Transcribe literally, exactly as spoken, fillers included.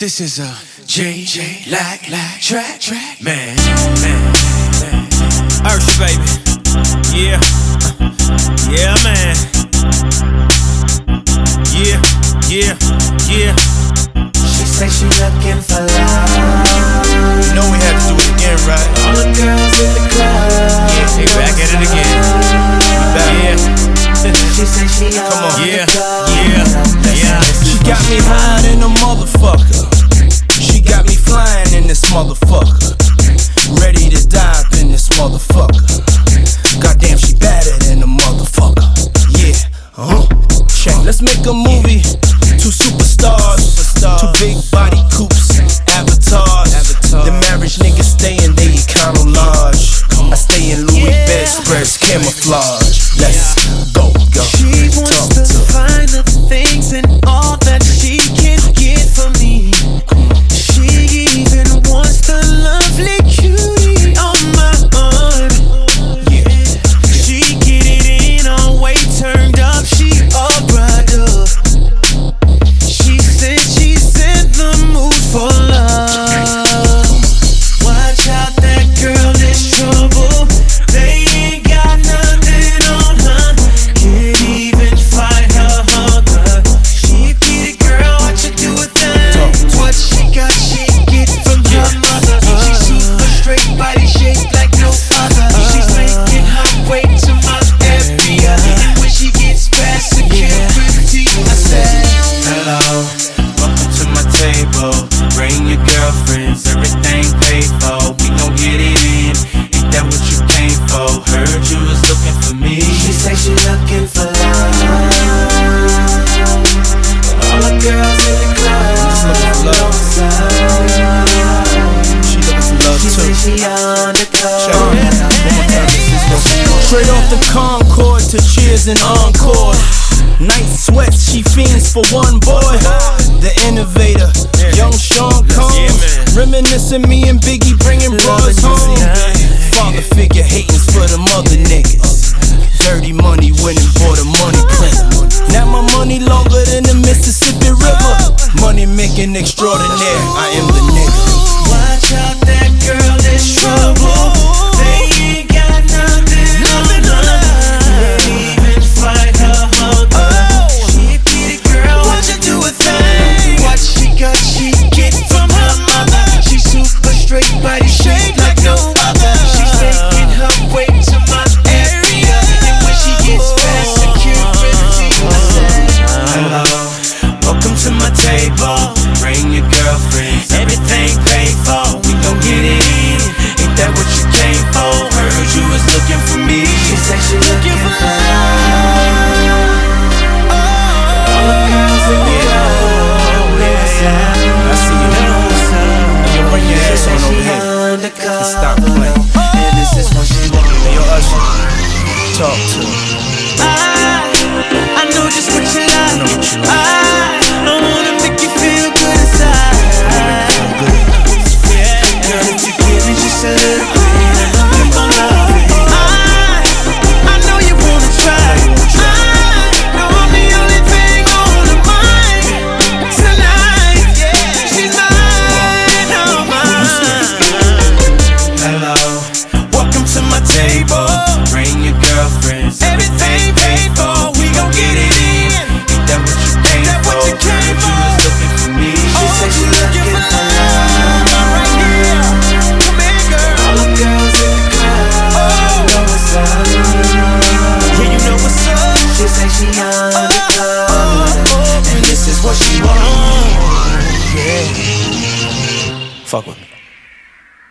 This is a J J Lack Lack track track man man man. Ursh baby, yeah, yeah man, yeah yeah yeah. She say she looking for love. You know we had to do it again, right? All the girls in the club. Yeah, they back at it again. We back. Yeah. She say she on Come on. the Yeah, club. yeah, yeah. She got me high in a motherfucker. She got me flying in this motherfucker. Ready to dive in this motherfucker. Goddamn, she badder than a motherfucker. Yeah, uh-huh. Check. Let's make a movie. Two superstars, two big body coupes, avatars. The marriage niggas stay in they econo large. I stay in Louis bedspreads, camouflage. Let's go, go. She wants to find the things and all that she can get from me. She even wants the lovely cutie on my arm. Yeah. She get it in all way turned up. She all brought up. She said she's in the mood for love. Watch out, that girl is trouble. They ain't got nothing on her. Can't even fight her hunger. She a pretty girl, what you do with that? What she got, she get from her mother. She super straight, body shaped like no other. She's making her way to my area, and when she gets past security, I said, hello, welcome to my table. Bring your girlfriends, everything paid for. We gon' get it in, ain't that what you came for? Heard you was looking for me. she say she looking for love. All the girls in the club Just looking for love. She looking for love She say too. she on the Check club. it out. One more time. This is what she wants. Straight off the Concorde to Cheers and Encore. Night sweats, she fiends for one boy. The innovator, young Sean Combs. Yeah, man. Reminiscing me and Biggie bringing bras home. Father figure hatings for the mother niggas. Dirty money winning for the money printer. Now my money longer than the Mississippi River. Money making extraordinaire, I am the nigga. Watch out, that girl is trouble. They ain't got nothing on her. Can't even fight her hunger. She a pretty girl, what you do with that? What she got, she get from her mother. She super straight, body shaped like no other. She's making her way to my area, and when she gets past security, I said, Hello, welcome to my table. Bring your girlfriends, everything paid for. We gon' get it in, ain't that what you came for? Heard you was looking for me. she say she looking for love. All the girls in the club, I see you now. Yo, bring your ass on over here. undercover. Stop playing. And this is what she wants. Hey, yo, Usher, talk to me. I, I know just what you like. I know what you like. I, I wanna make you feel good inside. Yeah, girl, if you give me just a little bit, I know you gon' love it. I, I know you wanna try. I know I'm the only thing on her mind tonight. Yeah, she's mine, oh mine. Hello, welcome to my table. Bring your girlfriends, everything paid for. We gon' get it in, ain't that what you came for? Heard you was looking for me. She say she looking for love. right here. Come here, girl. All the girls in the club know what's up. Yeah, you know what's up. She say she on the club, and this is what she wants. Fuck with me.